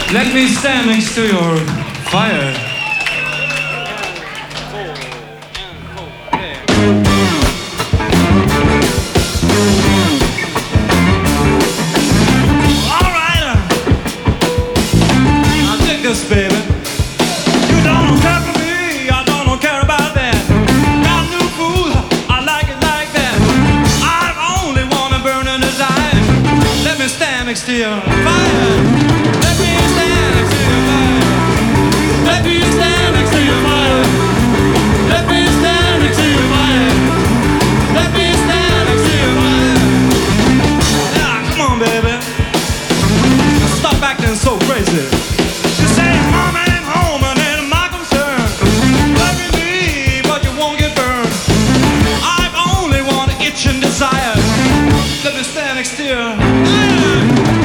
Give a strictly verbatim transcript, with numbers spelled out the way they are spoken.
Let me stand next to your fire. All right, I dig this, baby. You don't care for me, I don't care about that. Got new food, I like it like that. I only wanna burn a desire. Let me stand next to your fire. Let me stand next to your fire. Let me stand next to your fire. Let me stand next to your fire. Let me stand next to your fire. Yeah, come on, baby. Stop acting so crazy. You say mama ain't home and ain't my concern. Love me, but you won't get burned. I only want itch and desire. Let me stand next to you. Yeah.